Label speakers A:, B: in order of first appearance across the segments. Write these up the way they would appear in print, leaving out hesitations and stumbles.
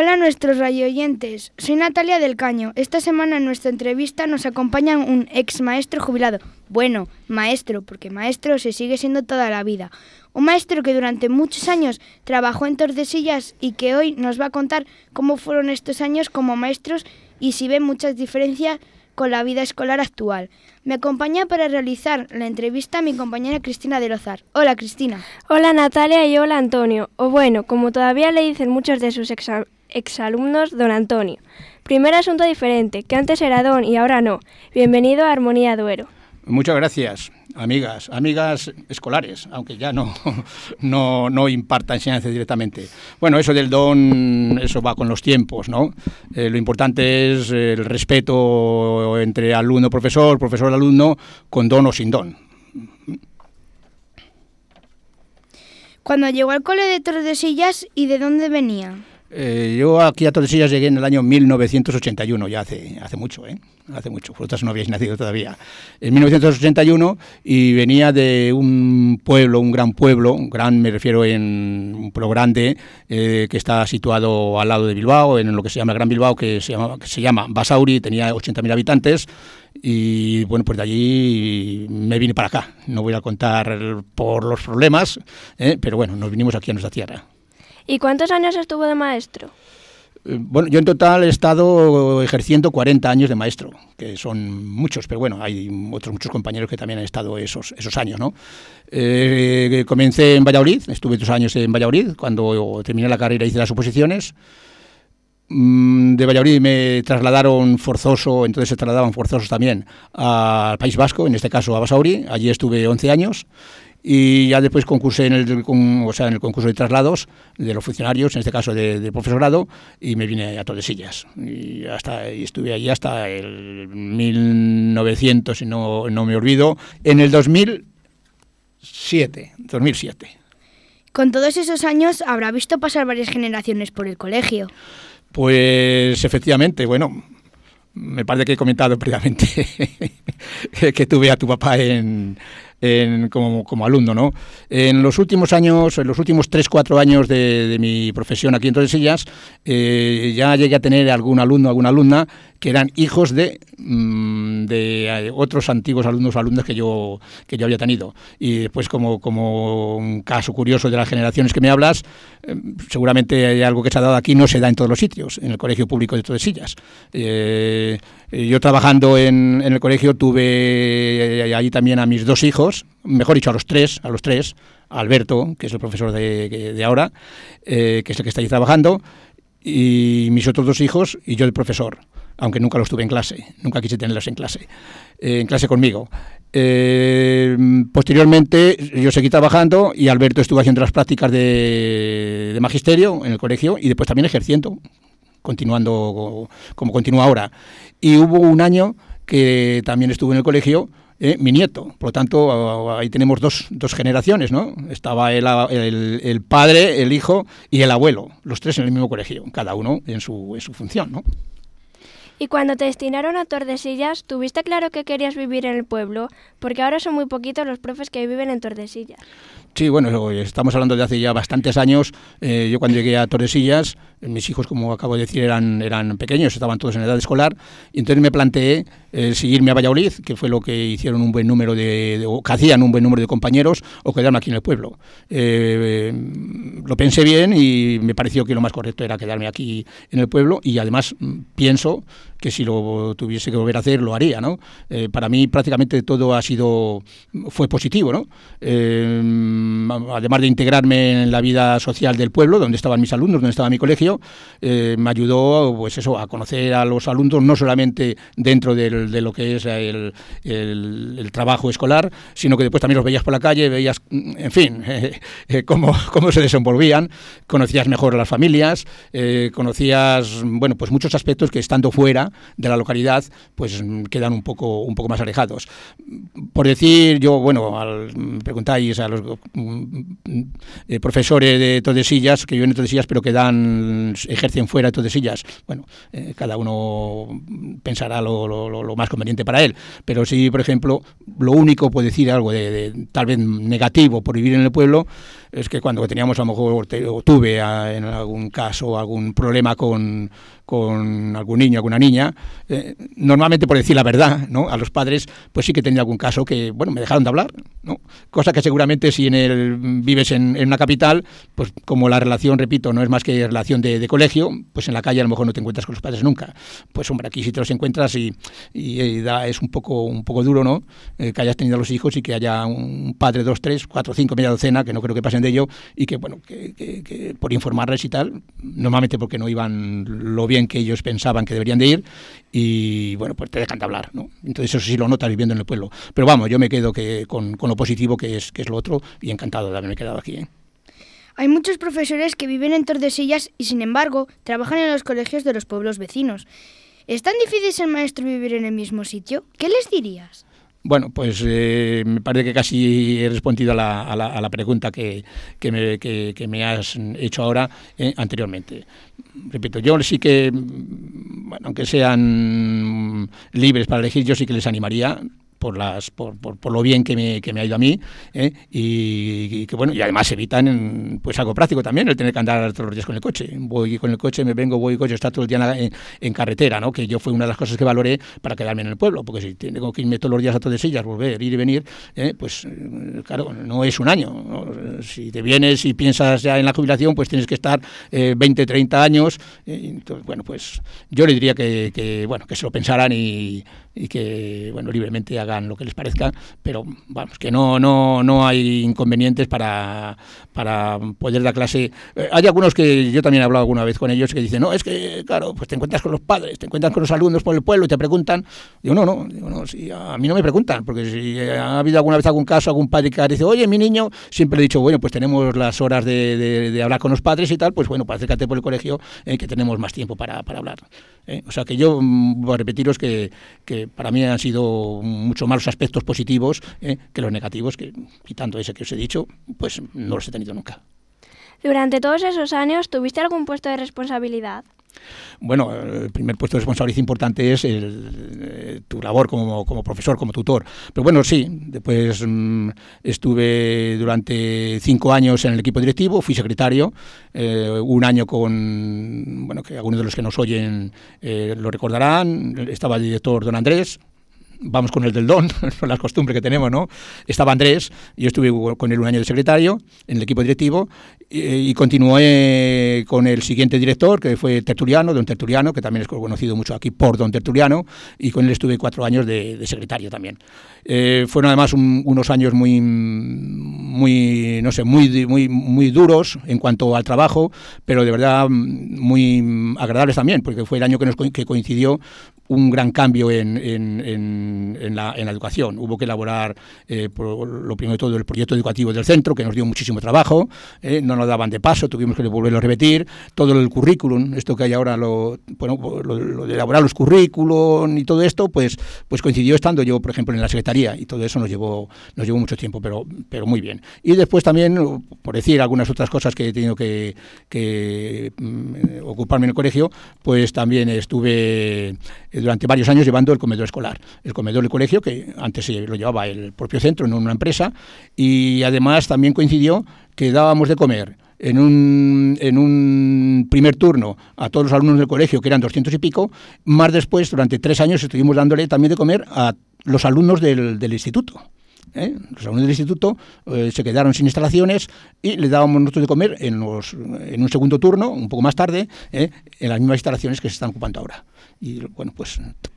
A: Hola a nuestros radioyentes, soy Natalia del Caño. Esta semana en nuestra entrevista nos acompaña un ex maestro jubilado. Bueno, maestro, porque maestro se sigue siendo toda la vida. Un maestro que durante muchos años trabajó en Tordesillas y que hoy nos va a contar cómo fueron estos años como maestros y si ve muchas diferencias con la vida escolar actual. Me acompaña para realizar la entrevista mi compañera Cristina de Lozar. Hola, Cristina.
B: Hola, Natalia, y hola, Antonio. O bueno, como todavía le dicen muchos de sus exalumnos, don Antonio. Primer asunto diferente, que antes era don y ahora no. Bienvenido a Armonía Duero.
C: Muchas gracias, amigas escolares, aunque ya no imparta enseñanza directamente. Bueno, eso del don, eso va con los tiempos, ¿no? Lo importante es el respeto entre alumno-profesor, profesor-alumno, con don o sin don.
A: Cuando llegó al cole de Tordesillas, ¿y de dónde venía?
C: Yo aquí a Tordesillas llegué en el año 1981, ya hace mucho, hace mucho, vosotras no habíais nacido todavía. En 1981, y venía de un pueblo, un gran me refiero en un pueblo grande, que está situado al lado de Bilbao, en lo que se llama el Gran Bilbao, que se llama Basauri, tenía 80.000 habitantes, y bueno, pues de allí me vine para acá. No voy a contar por los problemas, pero bueno, nos vinimos aquí a nuestra tierra.
B: ¿Y cuántos años estuvo de maestro?
C: Bueno, yo en total he estado ejerciendo 40 años de maestro, que son muchos, pero bueno, hay muchos compañeros que también han estado esos años, ¿no? Comencé en Valladolid, estuve 2 años en Valladolid, cuando terminé la carrera hice las oposiciones. De Valladolid me trasladaron entonces se trasladaban forzosos también al País Vasco, en este caso a Basauri, allí estuve 11 años. Y ya después concursé en el concurso de traslados de los funcionarios, en este caso de profesorado, y me vine a Tordesillas. Y estuve allí hasta el 1900, si no me olvido, en el 2007.
A: Con todos esos años habrá visto pasar varias generaciones por el colegio.
C: Pues efectivamente, bueno, me parece que he comentado previamente que tuve a tu papá como alumno, ¿no? En los últimos años, en los últimos 3-4 años de mi profesión aquí en Tordesillas, ya llegué a tener algún alumno, alguna alumna que eran hijos de otros antiguos alumnos o alumnas que yo había tenido. Y después, como un caso curioso de las generaciones que me hablas, seguramente hay algo que se ha dado aquí, no se da en todos los sitios, en el Colegio Público de Tordesillas. Yo trabajando en el colegio tuve allí también a mis 2 hijos, mejor dicho a los tres, a Alberto, que es el profesor de ahora, que es el que está allí trabajando, y mis otros 2 hijos y yo el profesor, aunque nunca los tuve en clase, nunca quise tenerlos en clase conmigo. Posteriormente yo seguí trabajando y Alberto estuvo haciendo las prácticas de magisterio en el colegio y después también ejerciendo, continuando como continúa ahora. Y hubo un año que también estuvo en el colegio mi nieto, por lo tanto ahí tenemos dos generaciones, ¿no? Estaba el padre, el hijo y el abuelo, los 3 en el mismo colegio, cada uno en su función, ¿no?
B: Y cuando te destinaron a Tordesillas, ¿tuviste claro que querías vivir en el pueblo? Porque ahora son muy poquitos los profes que viven en Tordesillas.
C: Sí, bueno, estamos hablando de hace ya bastantes años. Yo cuando llegué a Tordesillas, mis hijos, como acabo de decir, eran pequeños, estaban todos en edad escolar, y entonces me planteé seguirme a Valladolid, que fue lo que hicieron un buen número que hacían un buen número de compañeros, o quedarme aquí en el pueblo. Lo pensé bien y me pareció que lo más correcto era quedarme aquí en el pueblo, y además pienso que si lo tuviese que volver a hacer, lo haría, ¿no? Para mí prácticamente todo fue positivo, ¿no? Además de integrarme en la vida social del pueblo, donde estaban mis alumnos, donde estaba mi colegio, me ayudó pues eso, a conocer a los alumnos, no solamente dentro de lo que es el trabajo escolar, sino que después también los veías por la calle, veías, en fin, cómo se desenvolvían, conocías mejor a las familias, conocías, bueno, pues muchos aspectos que estando fuera de la localidad, pues quedan un poco más alejados. Por decir, yo, bueno, me preguntáis a los profesores de Tordesillas, que viven en Tordesillas, pero que ejercen fuera de Tordesillas, bueno, cada uno pensará lo más conveniente para él, pero sí, por ejemplo, lo único, puedo decir algo de tal vez negativo por vivir en el pueblo, es que cuando teníamos, a lo mejor, tuve en algún caso algún problema con algún niño, alguna niña, normalmente, por decir la verdad, ¿no?, a los padres, pues sí que tenía algún caso que, bueno, me dejaron de hablar, ¿no? Cosa que seguramente si vives en una capital, pues como la relación, repito, no es más que relación de colegio, pues en la calle a lo mejor no te encuentras con los padres nunca. Pues hombre, aquí sí te los encuentras y es un poco duro, ¿no?, que hayas tenido a los hijos y que haya un padre, 2, 3, 4, 5, media docena, que no creo que pasen de ello, y que, bueno, que por informarles y tal, normalmente porque no iban lo bien que ellos pensaban que deberían de ir, y bueno, pues te dejan de hablar, ¿no? Entonces eso sí lo notas viviendo en el pueblo. Pero vamos, yo me quedo con lo positivo que es lo otro, y encantado de haberme quedado aquí, ¿eh?
A: Hay muchos profesores que viven en Tordesillas y, sin embargo, trabajan en los colegios de los pueblos vecinos. ¿Es tan difícil ser maestro y vivir en el mismo sitio? ¿Qué les dirías?
C: Bueno, pues me parece que casi he respondido a la pregunta que me has hecho ahora anteriormente. Repito, yo sí que, bueno, aunque sean libres para elegir, yo sí que les animaría por lo bien que me ha ido a mí, y que bueno, y además evitan pues algo práctico también, el tener que andar todos los días con el coche. Voy con el coche, me vengo, voy con el coche, está todo el día en carretera, ¿no? Que yo fue una de las cosas que valoré para quedarme en el pueblo, porque si tengo que irme todos los días a Tordesillas, volver, ir y venir, pues claro, no es un año, ¿no? Si te vienes y piensas ya en la jubilación, pues tienes que estar 20, 30 años, entonces, bueno, pues yo le diría que se lo pensaran y que, bueno, libremente hagan lo que les parezca, pero vamos, que no hay inconvenientes para poder dar clase. Hay algunos que yo también he hablado alguna vez con ellos que dicen, no, es que, claro, pues te encuentras con los padres, te encuentras con los alumnos por el pueblo y te preguntan. Digo, no, si a mí no me preguntan, porque si ha habido alguna vez algún caso, algún padre que dice, oye, mi niño, siempre le he dicho, bueno, pues tenemos las horas de hablar con los padres y tal, pues bueno, pues acércate por el colegio, que tenemos más tiempo para hablar. O sea que yo voy a repetiros que para mí han sido mucho más los aspectos positivos que los negativos, que quitando ese que os he dicho, pues no los he tenido nunca.
B: Durante todos esos años, ¿tuviste algún puesto de responsabilidad?
C: Bueno, el primer puesto de responsabilidad importante es tu labor como profesor, como tutor. Pero bueno, sí, después estuve durante 5 años en el equipo directivo, fui secretario, un año que algunos de los que nos oyen lo recordarán, estaba el director don Andrés. Vamos con el del don, las costumbres que tenemos, ¿no? Estaba Andrés, yo estuve con él un año de secretario en el equipo directivo y continué con el siguiente director, que fue Tertuliano, don Tertuliano, que también es conocido mucho aquí por don Tertuliano, y con él estuve 4 años de secretario también. Fueron además unos años muy duros en cuanto al trabajo, pero de verdad muy agradables también, porque fue el año que coincidió un gran cambio en la educación. Hubo que elaborar, por lo primero de todo, el proyecto educativo del centro, que nos dio muchísimo trabajo, no nos daban de paso, tuvimos que volverlo a repetir, todo el currículum, esto que hay ahora, lo de elaborar los currículum y todo esto, pues coincidió estando yo, por ejemplo, en la secretaría, y todo eso nos llevó mucho tiempo, pero muy bien. Y después también, por decir algunas otras cosas que he tenido que ocuparme en el colegio, pues también estuve durante varios años llevando el comedor escolar. El comedor del colegio, que antes lo llevaba el propio centro, no una empresa, y además también coincidió que dábamos de comer en un primer turno a todos los alumnos del colegio, que eran 200 y pico, más después, durante 3 años, estuvimos dándole también de comer a los alumnos del instituto. Los alumnos del instituto se quedaron sin instalaciones y le dábamos nosotros de comer en un segundo turno, un poco más tarde, en las mismas instalaciones que se están ocupando ahora. Y bueno, pues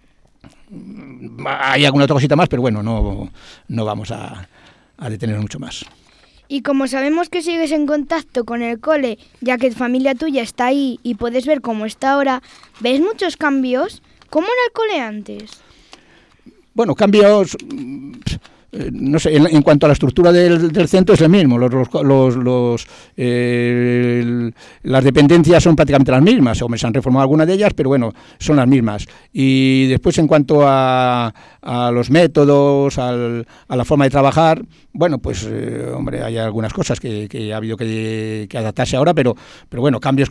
C: hay alguna otra cosita más, pero bueno, no vamos a detener mucho más.
A: Y como sabemos que sigues en contacto con el cole, ya que familia tuya está ahí y puedes ver cómo está ahora, ¿ves muchos cambios? ¿Cómo era el cole antes?
C: Bueno, cambios... no sé, en cuanto a la estructura del centro es el mismo, las dependencias son prácticamente las mismas, hombre, se han reformado algunas de ellas, pero bueno, son las mismas. Y después en cuanto a los métodos, a la forma de trabajar, bueno, pues hombre, hay algunas cosas que ha habido que adaptarse ahora, pero bueno, cambios,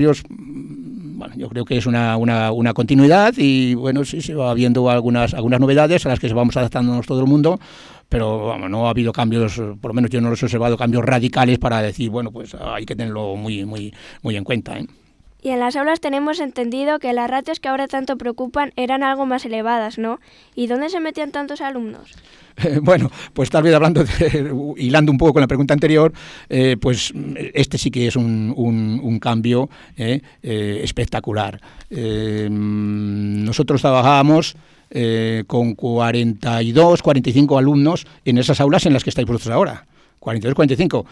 C: bueno, yo creo que es una continuidad y bueno, sí se va viendo algunas novedades a las que se vamos adaptándonos todo el mundo, pero vamos, no ha habido cambios, por lo menos yo no los he observado, cambios radicales para decir, bueno, pues hay que tenerlo muy, muy, muy en cuenta, ¿eh?
B: Y en las aulas tenemos entendido que las ratios que ahora tanto preocupan eran algo más elevadas, ¿no? ¿Y dónde se metían tantos alumnos?
C: Bueno, pues tal vez hilando un poco con la pregunta anterior, pues este sí que es un cambio espectacular. Nosotros trabajábamos con 42, 45 alumnos en esas aulas en las que estáis vosotros ahora. 42, 45.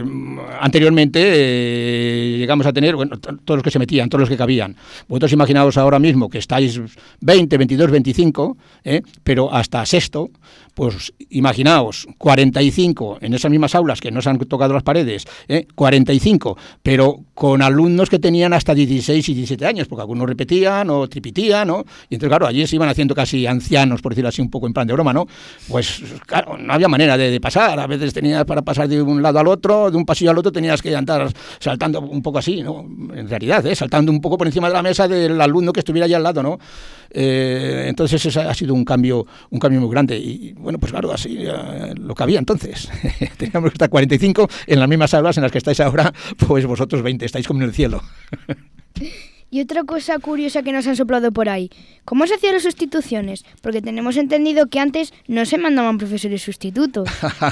C: Anteriormente llegamos a tener, bueno, todos los que se metían, todos los que cabían. Vosotros imaginaos ahora mismo que estáis 20, 22, 25, pero hasta sexto, pues imaginaos 45 en esas mismas aulas que no se han tocado las paredes, 45, pero con alumnos que tenían hasta 16 y 17 años, porque algunos repetían o tripitían, ¿no? Y entonces, claro, allí se iban haciendo casi ancianos, por decirlo así, un poco en plan de broma, ¿no? Pues, claro, no había manera de pasar. A veces tenías para pasar de un lado al otro, de un pasillo al otro, tenías que andar saltando un poco así, ¿no? En realidad, saltando un poco por encima de la mesa del alumno que estuviera allá al lado, ¿no? Entonces ese ha sido un cambio muy grande y bueno, pues claro, así lo que había entonces. Teníamos que estar 45 en las mismas aulas en las que estáis ahora, pues vosotros 20, estáis como en el cielo.
A: Y otra cosa curiosa que nos han soplado por ahí, ¿cómo se hacían las sustituciones? Porque tenemos entendido que antes no se mandaban profesores sustitutos.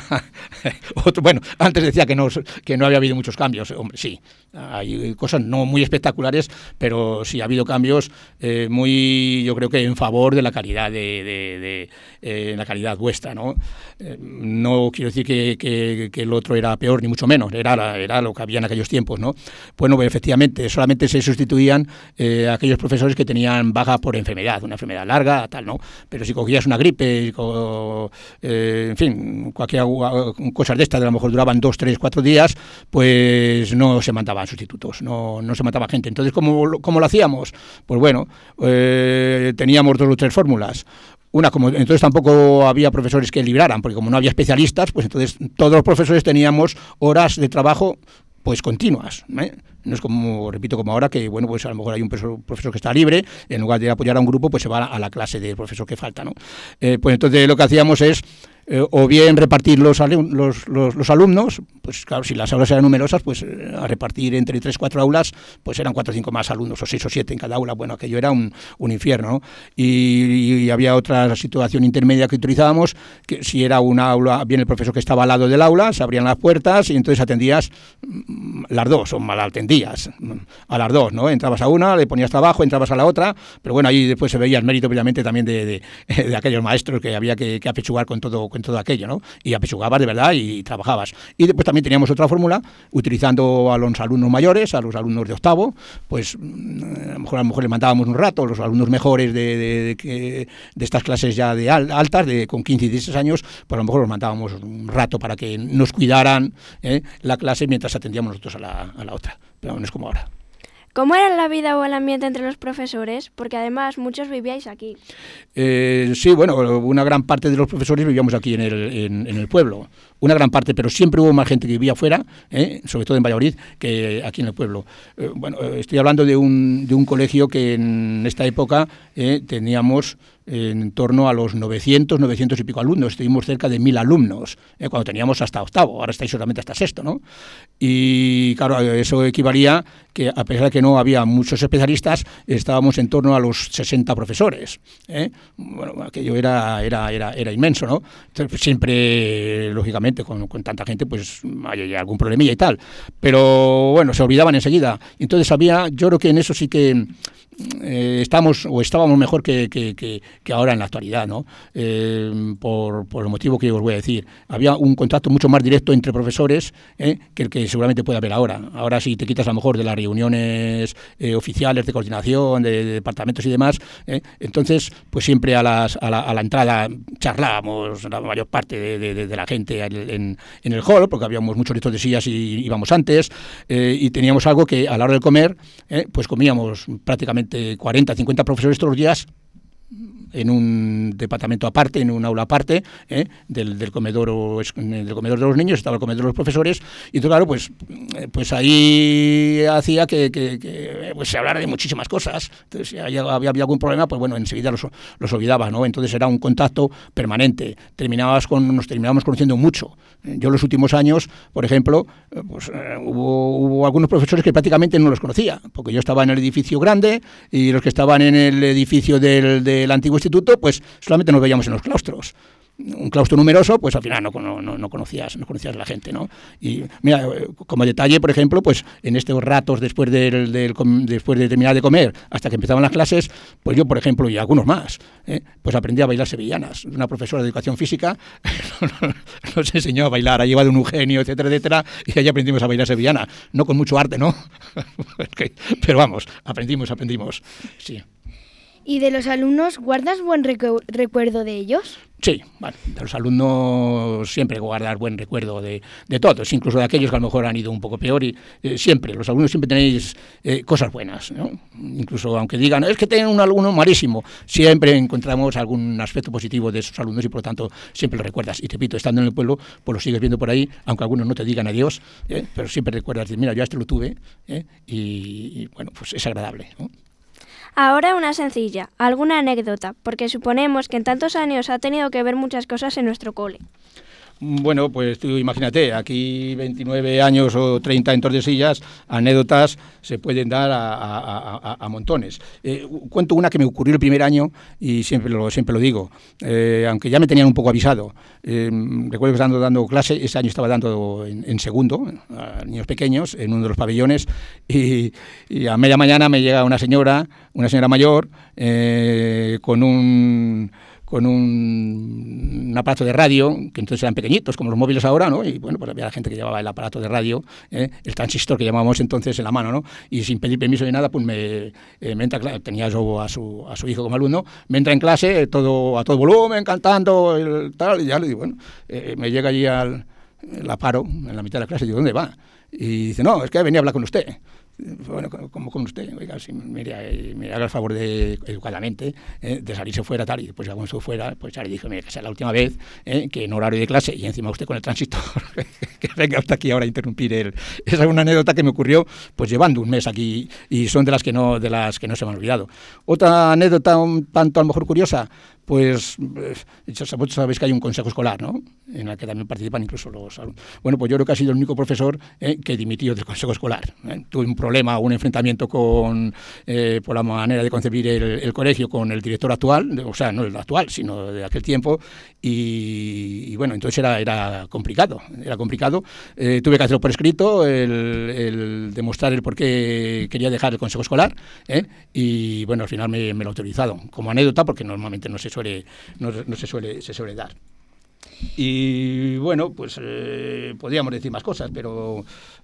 C: Bueno, antes decía que no había habido muchos cambios. Hombre, sí, hay cosas no muy espectaculares, pero sí ha habido cambios muy, yo creo que en favor de la calidad de la calidad vuestra, ¿no? No quiero decir que el otro era peor, ni mucho menos, era lo que había en aquellos tiempos, ¿no? Bueno, efectivamente, solamente se sustituían aquellos profesores que tenían baja por enfermedad, una enfermedad larga, tal, ¿no? Pero si cogías una gripe, en fin, cualquier cosas de estas, a lo mejor duraban 2, 3, 4 días, pues no se mandaban sustitutos, no se mandaba gente. Entonces, ¿cómo lo hacíamos? Pues bueno, teníamos 2 o 3 fórmulas. Entonces tampoco había profesores que libraran, porque como no había especialistas, pues entonces todos los profesores teníamos horas de trabajo pues continuas, ¿eh? No es como ahora que, bueno, pues a lo mejor hay un profesor que está libre, en lugar de apoyar a un grupo, pues se va a la clase del profesor que falta, ¿no? Pues entonces lo que hacíamos es o bien repartir los alumnos, pues claro, si las aulas eran numerosas, pues a repartir entre 3 o 4 aulas, pues eran 4 o 5 más alumnos, o 6 o 7 en cada aula. Bueno, aquello era un infierno, ¿no? Y había otra situación intermedia que utilizábamos, que si era una aula, bien el profesor que estaba al lado del aula, se abrían las puertas y entonces atendías las dos, o mal atendías a las dos, ¿no? Entrabas a una, le ponías trabajo, entrabas a la otra, pero bueno, ahí después se veía el mérito, obviamente, también de aquellos maestros que había que apechugar con todo aquello, ¿no? Y apechugabas de verdad y trabajabas. Y después también teníamos otra fórmula, utilizando a los alumnos mayores, a los alumnos de octavo, pues a lo mejor les mandábamos un rato, los alumnos mejores de estas clases ya de altas, con 15 y 16 años, pues a lo mejor los mandábamos un rato para que nos cuidaran la clase mientras atendíamos nosotros a la otra. Pero no es como ahora.
B: ¿Cómo era la vida o el ambiente entre los profesores? Porque además muchos vivíais aquí.
C: Sí, bueno, una gran parte de los profesores vivíamos aquí en el pueblo. Una gran parte, pero siempre hubo más gente que vivía afuera, sobre todo en Valladolid, que aquí en el pueblo. Bueno, estoy hablando de un colegio que en esta época teníamos en torno a los 900 y pico alumnos. Estuvimos cerca de 1000 alumnos, cuando teníamos hasta octavo, ahora estáis solamente hasta sexto, ¿no? Y claro, eso equivalía que a pesar de que no había muchos especialistas, estábamos en torno a los 60 profesores. Bueno, aquello era inmenso, ¿no? Entonces, pues, siempre, lógicamente, con tanta gente, pues hay algún problemilla y tal. Pero bueno, se olvidaban enseguida. Entonces yo creo que en eso sí que estábamos mejor que ahora en la actualidad, ¿no? Por el motivo que os voy a decir. Había un contacto mucho más directo entre profesores que el que seguramente puede haber ahora. Ahora, si te quitas a lo mejor de las reuniones oficiales de coordinación, de departamentos y demás, entonces, pues siempre a la entrada charlábamos la mayor parte de la gente en el hall, porque habíamos muchos listos de sillas y íbamos antes, y teníamos algo que a la hora de comer, pues comíamos prácticamente 40, 50 profesores todos los días en un departamento aparte, en un aula aparte, del comedor de los niños, estaba el comedor de los profesores, y entonces, claro, pues ahí hacía que pues se hablara de muchísimas cosas. Entonces, si había algún problema, pues bueno, enseguida los olvidaba, ¿no? Entonces era un contacto permanente. Nos terminábamos conociendo mucho. Yo los últimos años, por ejemplo, pues hubo algunos profesores que prácticamente no los conocía, porque yo estaba en el edificio grande y los que estaban en el edificio del antiguo instituto, pues solamente nos veíamos en los claustros. Un claustro numeroso, pues al final no conocías a la gente, ¿no? Y mira, como detalle, por ejemplo, pues en estos ratos después de terminar de comer hasta que empezaban las clases, pues yo, por ejemplo, y algunos más, pues aprendí a bailar sevillanas. Una profesora de educación física nos enseñó a bailar, ha llevado un Eugenio, etcétera, etcétera, y ahí aprendimos a bailar sevillana. No con mucho arte, ¿no? Pero vamos, aprendimos, sí.
A: ¿Y de los alumnos guardas buen recuerdo de ellos?
C: Sí, bueno, de los alumnos siempre guardar buen recuerdo de todos, incluso de aquellos que a lo mejor han ido un poco peor, y siempre, los alumnos siempre tenéis cosas buenas, ¿no? Incluso aunque digan, es que tienen un alumno malísimo, siempre encontramos algún aspecto positivo de esos alumnos y por lo tanto siempre lo recuerdas. Y te repito, estando en el pueblo, pues lo sigues viendo por ahí, aunque algunos no te digan adiós, pero siempre recuerdas, mira, yo a este lo tuve, y bueno, pues es agradable, ¿no?
B: Ahora una sencilla, alguna anécdota, porque suponemos que en tantos años ha tenido que ver muchas cosas en nuestro cole.
C: Bueno, pues tú imagínate, aquí 29 años o 30 en Tordesillas, anécdotas se pueden dar a montones. Cuento una que me ocurrió el primer año y siempre lo digo, aunque ya me tenían un poco avisado. Recuerdo que estaba dando clase, ese año estaba dando en segundo a niños pequeños en uno de los pabellones y a media mañana me llega una señora mayor con un aparato de radio, que entonces eran pequeñitos, como los móviles ahora, ¿no? Y bueno, pues había la gente que llevaba el aparato de radio, el transistor que llamábamos entonces en la mano, ¿no? Y sin pedir permiso ni nada, pues me entra, tenía yo a su hijo como alumno, me entra en clase a todo volumen, cantando, tal, y ya le digo, bueno, me llega allí la paro en la mitad de la clase, y digo, ¿dónde va? Y dice, no, es que venía a hablar con usted. Bueno, como con usted, oiga, si me haga el favor educadamente de salirse fuera, tal, y después ya cuando se fuera, pues ya le dije, mire, que sea la última vez que en horario de clase, y encima usted con el transistor, que venga hasta aquí ahora a interrumpir Esa es una anécdota que me ocurrió, pues llevando un mes aquí, y son de las que no se me han olvidado. Otra anécdota un tanto a lo mejor curiosa, pues vosotros sabéis que hay un consejo escolar, ¿no? En el que también participan incluso los alumnos. Bueno, pues yo creo que ha sido el único profesor que dimitió del consejo escolar. Tuve un problema, un enfrentamiento por la manera de concebir el colegio con el director actual, o sea, no el actual, sino de aquel tiempo, y bueno, entonces era complicado. Tuve que hacerlo por escrito, el demostrar el por qué quería dejar el consejo escolar, y bueno, al final me lo he autorizado como anécdota, porque normalmente no se suele dar. Y bueno, pues podríamos decir más cosas, pero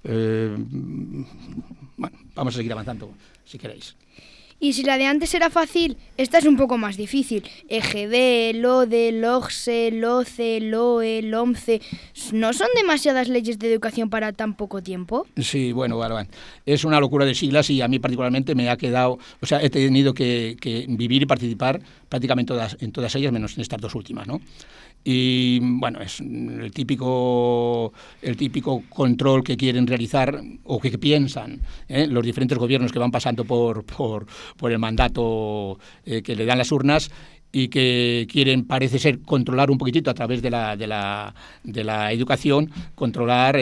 C: bueno, vamos a seguir avanzando si queréis.
A: Y si la de antes era fácil, esta es un poco más difícil. EGB, LODE, LOGSE, LOCE, LOE, LOMCE... ¿No son demasiadas leyes de educación para tan poco tiempo?
C: Sí, bueno, es una locura de siglas y a mí particularmente me ha quedado... O sea, he tenido que vivir y participar prácticamente en todas ellas, menos en estas dos últimas, ¿no? Y bueno, es el típico control que quieren realizar o que piensan los diferentes gobiernos que van pasando por el mandato que le dan las urnas, y que quieren, parece ser, controlar un poquitito a través de la educación, controlar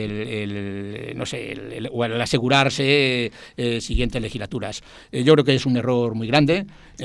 C: o el asegurarse siguientes legislaturas. Yo creo que es un error muy grande.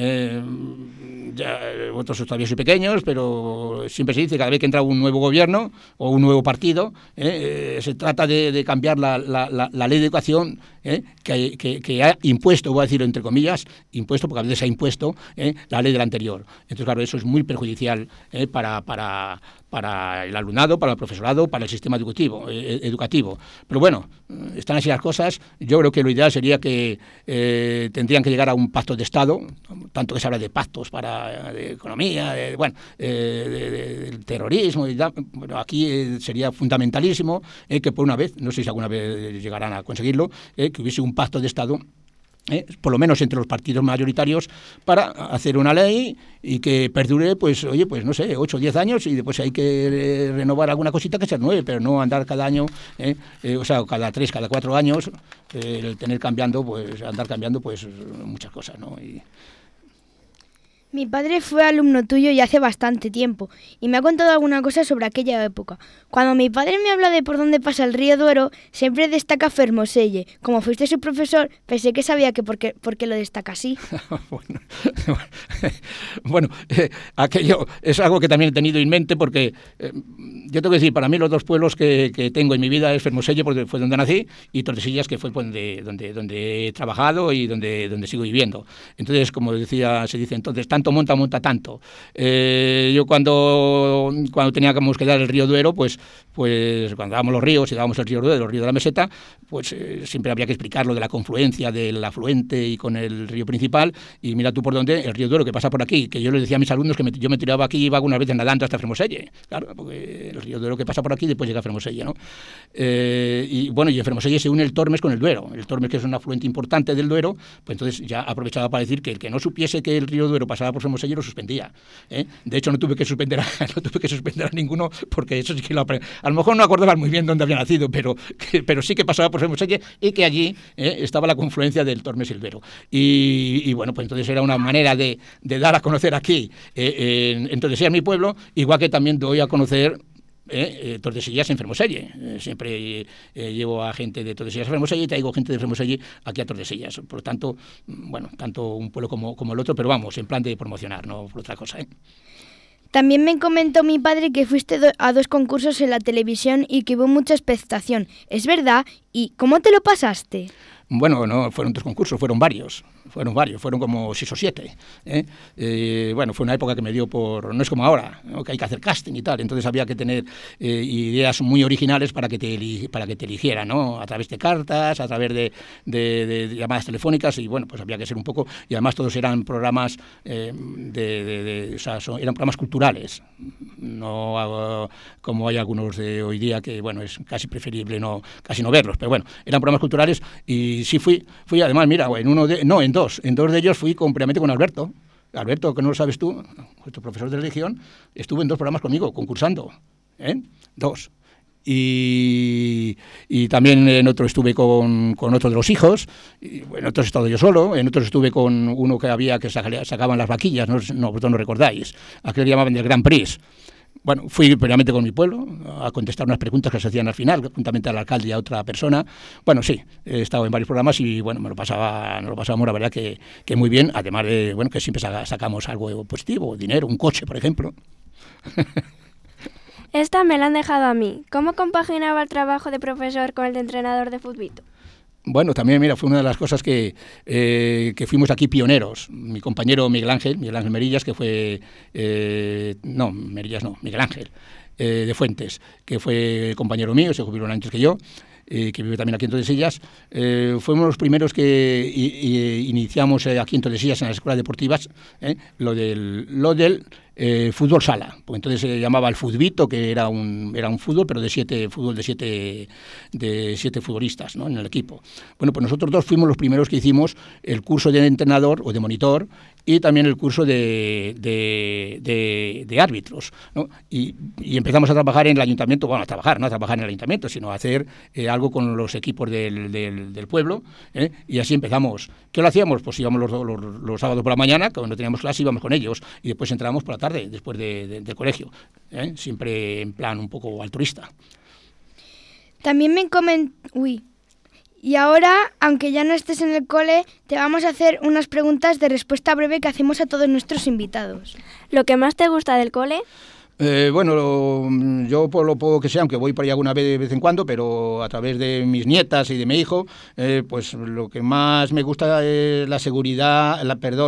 C: Vosotros todavía sois pequeños, pero siempre se dice que cada vez que entra un nuevo gobierno o un nuevo partido, se trata de cambiar la ley de educación que ha impuesto, voy a decirlo entre comillas, impuesto, porque a veces ha impuesto la ley del anterior. Entonces, claro, eso es muy perjudicial para el alumnado, para el profesorado, para el sistema educativo. Pero bueno, están así las cosas. Yo creo que lo ideal sería que tendrían que llegar a un pacto de Estado, tanto que se habla de pactos de economía, del terrorismo y tal. Bueno, aquí sería fundamentalísimo que por una vez, no sé si alguna vez llegarán a conseguirlo, que hubiese un pacto de Estado, por lo menos entre los partidos mayoritarios, para hacer una ley y que perdure, pues no sé, 8 o 10 años, y después hay que renovar alguna cosita, que se renueve, pero no andar cada año, o sea, cada 3, cada 4 años, el andar cambiando pues muchas cosas, ¿no?
A: Mi padre fue alumno tuyo ya hace bastante tiempo y me ha contado alguna cosa sobre aquella época. Cuando mi padre me habla de por dónde pasa el río Duero, siempre destaca Fermoselle. Como fuiste su profesor, pensé que sabía que por qué lo destaca así.
C: Bueno, aquello es algo que también he tenido en mente, porque yo tengo que decir, para mí los dos pueblos que tengo en mi vida es Fermoselle, porque fue donde nací, y Tordesillas, que fue donde he trabajado y donde sigo viviendo. Entonces, como se dice entonces, tanto monta tanto. Yo cuando teníamos que dar el río Duero, pues cuando dábamos los ríos y dábamos el río Duero, el río de la Meseta, pues siempre habría que explicar lo de la confluencia del afluente y con el río principal, y mira tú por dónde, el río Duero que pasa por aquí, que yo les decía a mis alumnos que yo me tiraba aquí y iba algunas veces nadando hasta Fermoselle, claro, porque el río Duero que pasa por aquí después llega a Fermoselle, ¿no? Y bueno, y en Fermoselle se une el Tormes con el Duero, el Tormes, que es un afluente importante del Duero, pues entonces ya aprovechaba para decir que el que no supiese que el río Duero pasaba por Fermoselle lo suspendía. De hecho, no tuve que suspender a ninguno, porque eso sí que a lo mejor no acordaban muy bien dónde había nacido, pero sí que pasaba por Fermoselle y que allí estaba la confluencia del Tormes y el Duero. Y bueno, pues entonces era una manera de dar a conocer aquí, en Tordesillas, mi pueblo, igual que también doy a conocer Tordesillas en Fermoselle. Siempre llevo a gente de Tordesillas a Fermoselle y traigo gente de Fermoselle aquí a Tordesillas. Por lo tanto, bueno, tanto un pueblo como el otro, pero vamos, en plan de promocionar, no por otra cosa,
A: También me comentó mi padre que fuiste a 2 concursos en la televisión y que hubo mucha expectación. ¿Es verdad? ¿Y cómo te lo pasaste?
C: Bueno, no fueron 3 concursos, fueron varios, fueron como 6 o 7. Bueno, fue una época que me dio no es como ahora, ¿no? Que hay que hacer casting y tal, entonces había que tener ideas muy originales para que te eligieran, ¿no? A través de cartas, a través de llamadas telefónicas, y bueno, pues había que ser un poco, y además todos eran programas o sea, eran programas culturales, no como hay algunos de hoy día que, bueno, es casi preferible casi no verlos, pero bueno, eran programas culturales. Y sí fui además, mira, en dos de ellos fui completamente con Alberto, que no lo sabes tú, nuestro profesor de religión, estuvo en 2 programas conmigo, concursando, 2. Y también en otro estuve con otro de los hijos, y en otros he estado yo solo, en otros estuve con uno que sacaban las vaquillas, vosotros no recordáis, aquel que llamaban del Grand Prix. Bueno, fui primeramente con mi pueblo a contestar unas preguntas que se hacían al final, juntamente al alcalde y a otra persona. Bueno, sí, he estado en varios programas y bueno, nos lo pasábamos, la verdad que muy bien, además de, bueno, que siempre sacamos algo positivo, dinero, un coche, por ejemplo.
B: Esta me la han dejado a mí. ¿Cómo compaginaba el trabajo de profesor con el de entrenador de futbito?
C: Bueno, también, mira, fue una de las cosas que fuimos aquí pioneros. Mi compañero Miguel Ángel Merillas, que fue... Miguel Ángel de Fuentes, que fue compañero mío, se jubiló antes que yo, que vive también aquí en Tordesillas. Fuimos los primeros que iniciamos aquí en Tordesillas, en las escuelas deportivas, lo del fútbol sala, porque entonces se llamaba el futbito, que era un fútbol, pero de 7 futbolistas, ¿no?, en el equipo. Bueno, pues nosotros 2 fuimos los primeros que hicimos el curso de entrenador o de monitor y también el curso de árbitros, ¿no? Y empezamos a trabajar en el ayuntamiento, bueno, no a trabajar en el ayuntamiento, sino a hacer algo con los equipos del pueblo, y así empezamos. ¿Qué lo hacíamos? Pues íbamos los sábados por la mañana, cuando teníamos clase íbamos con ellos, y después entrábamos por la tarde, después del colegio, siempre en plan un poco altruista.
A: También me Y ahora, aunque ya no estés en el cole, te vamos a hacer unas preguntas de respuesta breve que hacemos a todos nuestros invitados.
B: ¿Lo que más te gusta del cole?
C: Bueno, yo por lo poco que sea, aunque voy por ahí alguna vez de vez en cuando, pero a través de mis nietas y de mi hijo, pues lo que más me gusta es la seguridad,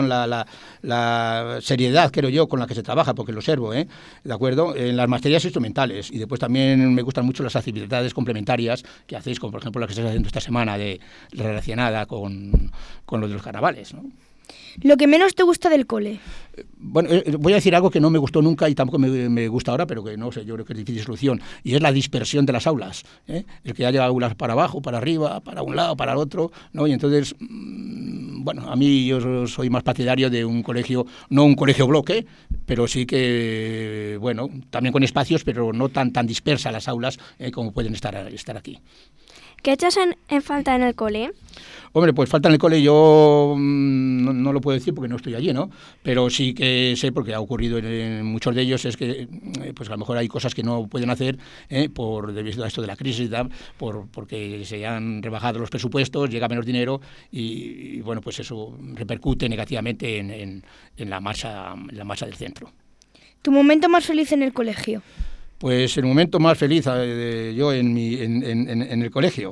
C: la seriedad, creo yo, con la que se trabaja, porque lo observo, ¿de acuerdo? En las materias instrumentales, y después también me gustan mucho las actividades complementarias que hacéis, como por ejemplo la que estáis haciendo esta semana relacionada con lo de los carnavales, ¿no?
A: ¿Lo que menos te gusta del cole?
C: Bueno, voy a decir algo que no me gustó nunca y tampoco me gusta ahora, pero que no sé, yo creo que es difícil solución, y es la dispersión de las aulas, el que haya aulas para abajo, para arriba, para un lado, para el otro, ¿no? Y entonces, bueno, a mí yo soy más partidario de un colegio, no un colegio bloque, pero sí que, bueno, también con espacios, pero no tan dispersas las aulas como pueden estar aquí.
B: ¿Qué echas en falta en el cole?
C: Hombre, pues falta en el cole, yo no lo puedo decir porque no estoy allí, ¿no? Pero sí que sé, porque ha ocurrido en muchos de ellos, es que pues a lo mejor hay cosas que no pueden hacer debido a esto de la crisis y tal, porque se han rebajado los presupuestos, llega menos dinero y bueno, pues eso repercute negativamente en la marcha del centro.
A: ¿Tu momento más feliz en el colegio?
C: Pues el momento más feliz yo en el colegio,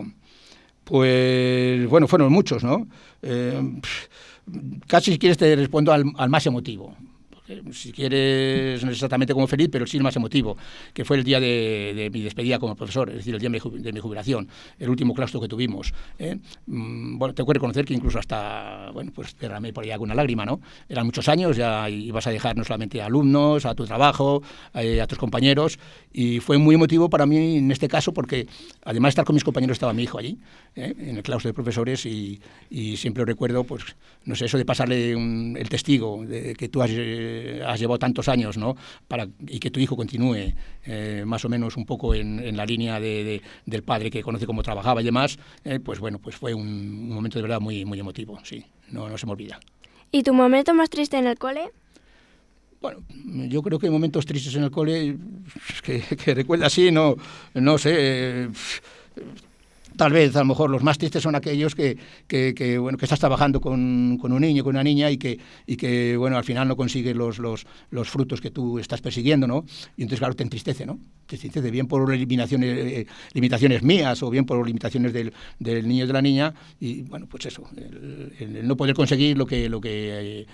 C: pues bueno, fueron muchos, ¿no? Casi si quieres te respondo al más emotivo. Si quieres, no es exactamente como feliz, pero sí el más emotivo, que fue el día de mi despedida como profesor, es decir, el día de mi jubilación, el último claustro que tuvimos. Bueno, tengo que reconocer que incluso hasta, bueno, pues derramé por ahí alguna lágrima, ¿no? Eran muchos años, ya ibas a dejar no solamente a alumnos, a tu trabajo, a tus compañeros, y fue muy emotivo para mí en este caso, porque además de estar con mis compañeros estaba mi hijo allí, en el claustro de profesores, y siempre recuerdo, pues, no sé, eso de pasarle el testigo de que tú has llevado tantos años, ¿no? Y que tu hijo continúe más o menos un poco en la línea del padre que conoce cómo trabajaba y demás, pues bueno, pues fue un momento de verdad muy, muy emotivo, sí, no se me olvida.
B: ¿Y tu momento más triste en el cole?
C: Bueno, yo creo que hay momentos tristes en el cole que recuerda así, no sé. Tal vez, a lo mejor, los más tristes son aquellos que estás trabajando con un niño, con una niña y que bueno, al final no consigues los frutos que tú estás persiguiendo, ¿no? Y entonces, claro, te entristece, ¿no? Te entristece bien por limitaciones mías o bien por limitaciones del niño y de la niña y, bueno, pues eso, el no poder conseguir lo que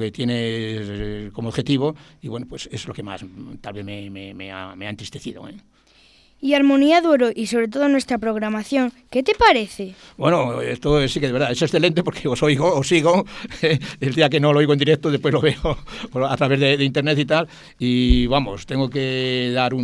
C: tienes como objetivo y, bueno, pues es lo que más tal vez me ha entristecido, ¿eh?
A: Y Armonía Duero y sobre todo nuestra programación, ¿qué te parece?
C: Bueno, esto sí que de verdad es excelente porque os sigo, el día que no lo oigo en directo después lo veo a través de internet y tal, y vamos, tengo que dar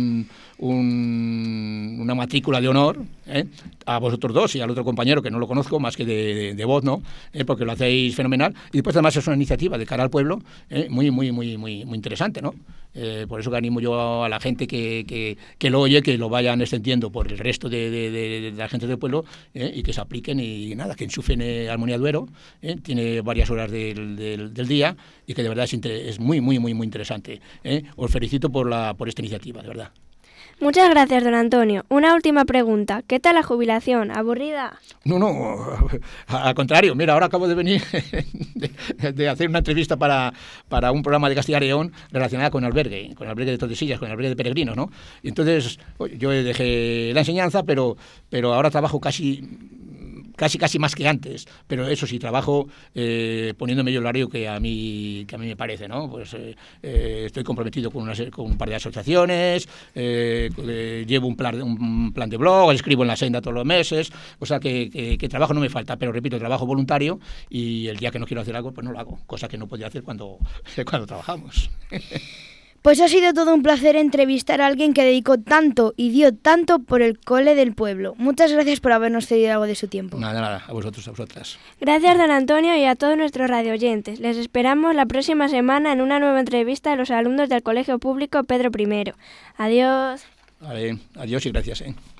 C: una matrícula de honor a vosotros dos y al otro compañero que no lo conozco más que de voz, ¿no? Porque lo hacéis fenomenal y después además es una iniciativa de cara al pueblo muy, muy, muy, muy, muy interesante, ¿no? Por eso que animo yo a la gente que lo oye, que lo vayan extendiendo por el resto de la gente del pueblo y que se apliquen y nada, que enchufen Armonía Duero, tiene varias horas del día y que de verdad es muy, muy, muy, muy interesante. Os felicito por esta iniciativa, de verdad.
B: Muchas gracias, don Antonio. Una última pregunta. ¿Qué tal la jubilación? ¿Aburrida?
C: No, al contrario. Mira, ahora acabo de venir de hacer una entrevista para un programa de Castilla y León relacionada con el albergue de Tordesillas, con el albergue de peregrinos, ¿no? Y entonces yo dejé la enseñanza, pero ahora trabajo casi más que antes, pero eso sí, trabajo poniéndome el horario que a mí me parece, ¿no? Pues estoy comprometido con un par de asociaciones, llevo un plan de blog, escribo en la Senda todos los meses, o sea que trabajo no me falta, pero repito, trabajo voluntario y el día que no quiero hacer algo, pues no lo hago, cosa que no podía hacer cuando trabajamos.
A: Pues ha sido todo un placer entrevistar a alguien que dedicó tanto y dio tanto por el cole del pueblo. Muchas gracias por habernos cedido algo de su tiempo.
C: Nada, a vosotros, a vosotras.
B: Gracias, don Antonio, y a todos nuestros radioyentes. Les esperamos la próxima semana en una nueva entrevista a los alumnos del Colegio Público Pedro I. Adiós.
C: Vale, adiós y gracias.